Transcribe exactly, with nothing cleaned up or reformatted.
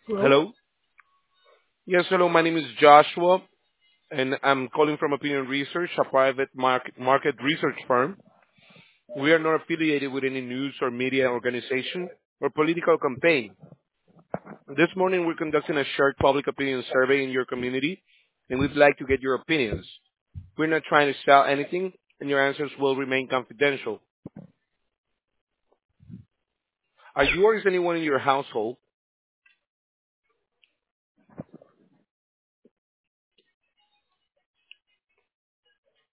Hello? Hello? Yes, hello. My name is Joshua, and I'm calling from Opinion Research, a private market, market research firm. We are not affiliated with any news or media organization or political campaign. This morning, we're conducting a shared public opinion survey in your community, and we'd like to get your opinions. We're not trying to sell anything, and your answers will remain confidential. Are you or is anyone in your household